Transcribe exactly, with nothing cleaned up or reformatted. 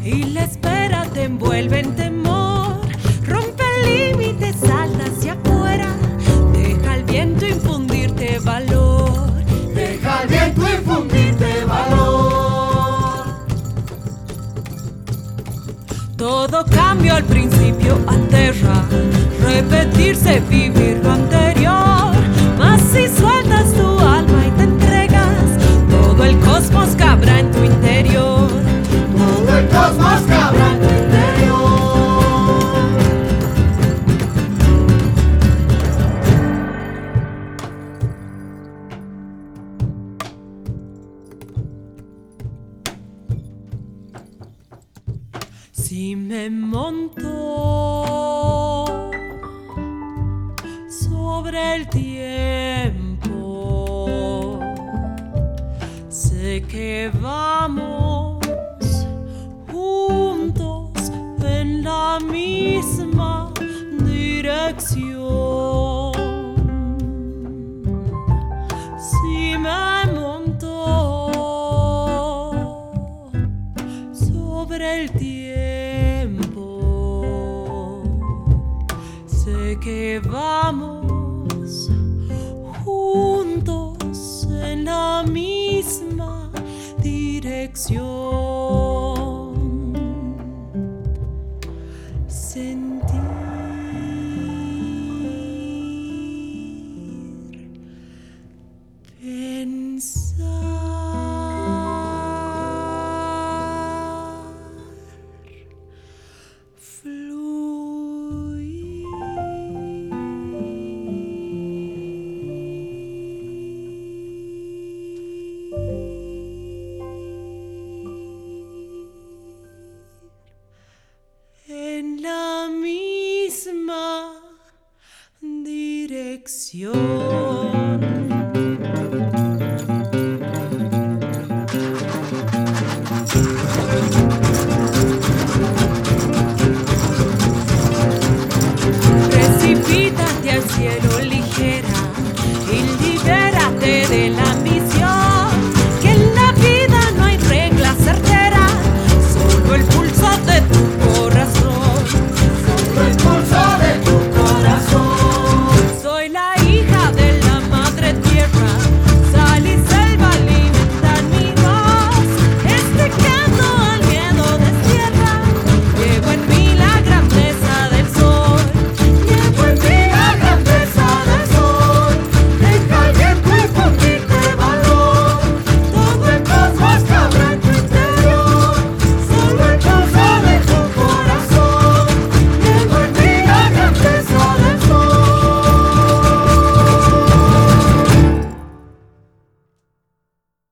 y la espera te envuelve en temor. Rompe límites, salta hacia afuera, deja al viento infundirte valor. Deja al viento infundirte valor. Todo cambio al principio aterra, repetirse, vivir lo anterior. Mas si sueltas tu alma y te entregas, todo el cosmos cabrá en tu interior. Todo el cosmos cabrá en tu interior. Si me monto sobre el tiempo, sé que vamos juntos en la misma dirección. Si me monto sobre el tiempo, sé que vamos juntos en la misma dirección. Sentir, pensar, fluir. En la misma dirección.